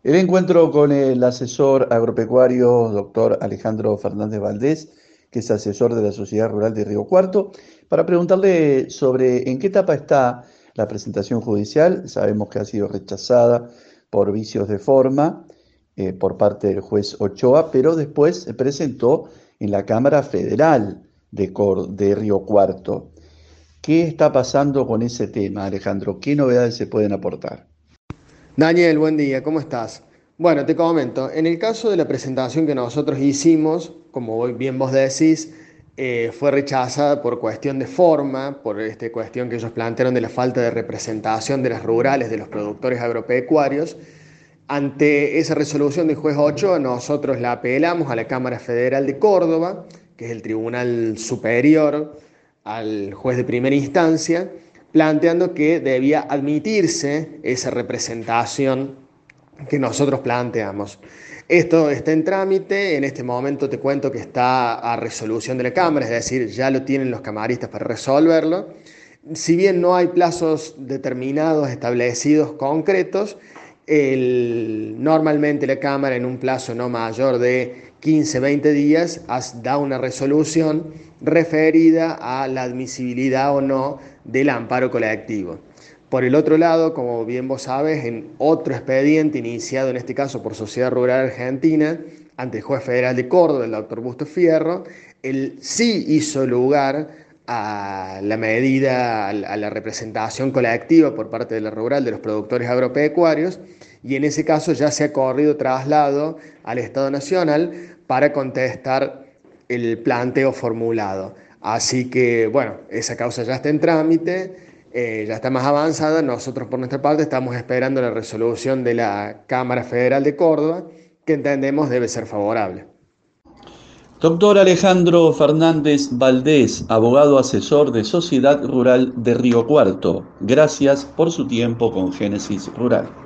El encuentro con el asesor agropecuario, doctor Alejandro Fernández Valdés, que es asesor de la Sociedad Rural de Río Cuarto, para preguntarle sobre en qué etapa está la presentación judicial. Sabemos que ha sido rechazada por vicios de forma por parte del juez Ochoa, pero después se presentó en la Cámara Federal de Río Cuarto. ¿Qué está pasando con ese tema, Alejandro? ¿Qué novedades se pueden aportar? Daniel, buen día, ¿cómo estás? Bueno, te comento, en el caso de la presentación que nosotros hicimos, como bien vos decís, fue rechazada por cuestión de forma, por esta cuestión que ellos plantearon de la falta de representación de las rurales, de los productores agropecuarios. Ante esa resolución del juez Ochoa, nosotros la apelamos a la Cámara Federal de Córdoba, que es el tribunal superior al juez de primera instancia, planteando que debía admitirse esa representación que nosotros planteamos. Esto está en trámite, en este momento te cuento que está a resolución de la Cámara, es decir, ya lo tienen los camaristas para resolverlo. Si bien no hay plazos determinados, establecidos, concretos, normalmente la Cámara en un plazo no mayor de 15-20 días da una resolución referida a la admisibilidad o no del amparo colectivo. Por el otro lado, como bien vos sabes, en otro expediente iniciado en este caso por Sociedad Rural Argentina, ante el juez federal de Córdoba, el doctor Busto Fierro, él sí hizo lugar a la medida, a la representación colectiva por parte de la rural de los productores agropecuarios, y en ese caso ya se ha corrido traslado al Estado Nacional para contestar el planteo formulado. Así que, bueno, esa causa ya está en trámite, ya está más avanzada. Nosotros por nuestra parte estamos esperando la resolución de la Cámara Federal de Córdoba, que entendemos debe ser favorable. Doctor Alejandro Fernández Valdés, abogado asesor de Sociedad Rural de Río Cuarto. Gracias por su tiempo con Génesis Rural.